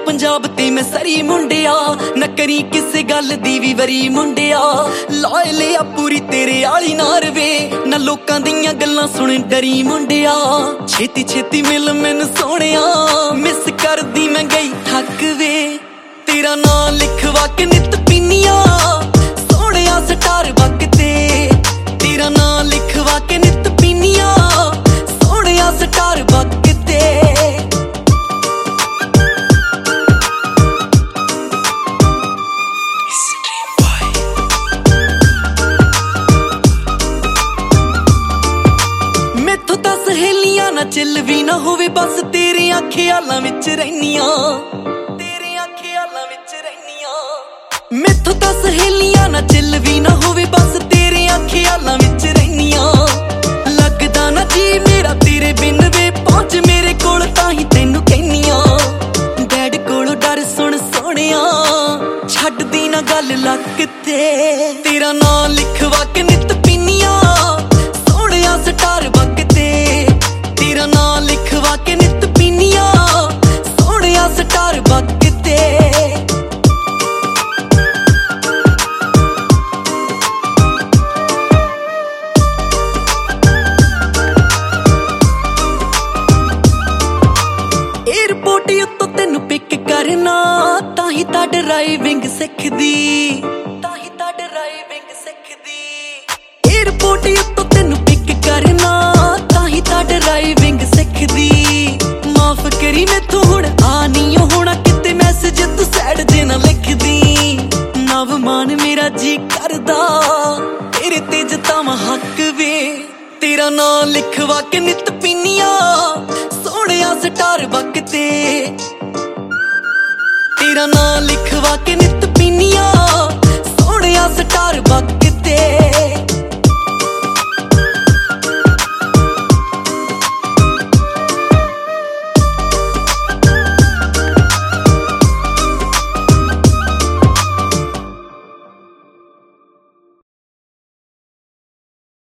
पंजाब ते मैं सरी मुंडिया, न करी किसे गल दी वी वरी मुंडिया। लाए लिया पूरी तेरे आली नार वे, न लोकां दियां गल्लां सुन डरी मुंडिया। छेती छेती मिल मैनू सोहणिया, मिस करदी मैं गई थक वे। तेरा नां लिखवा के नित पीनिया, सोहणिया स्टार बकते। तेरा नां लिखवा के नित पीनिया, सोहणिया स्टार बकते। सहेलियां ना चिल भी ना होवे, बस तेरियां ख्यालां विच रहनियां, तेरियां ख्यालां विच रहनियां। मैथों तां सहेलियां ना चिल भी ना होवे, बस तेरियां ख्यालां विच रहनियां। लगदा ना जी मेरा तेरे बिन वे, पहुंच मेरे कोल तां ही तैनू कहनियां। डैड कोलों डर सुन सोहणिया, छड्डदी ना गल लक ते। तेरा नां लिखवा के नित पीनिया, सोहणिया स्टार बकते। तेरा नां लिखवा के नित पीनिया, सोहणिया स्टार बकते। एयरपोर्ट उत्तों तैनू पिक करना, ताही तां ड्राइविंग सिखदी, ताही तां ड्राइविंग सिखदी। एयरपोर्ट उत्तों तैनू पिक करना, ताही तां ड्राइविंग सिखदी। माफ करी मैथों हुण आ नहीं होना किते मैसेज तू सैड जे ना लिखदी। नव मान मेरा जी करदा, तेरे ते जतावां हक वे। तेरा नां लिखवा के नित पीनिया, सोहणिया स्टार बकते। तेरा नां लिखवा के नित पीनिया, सोहणिया स्टार बकते।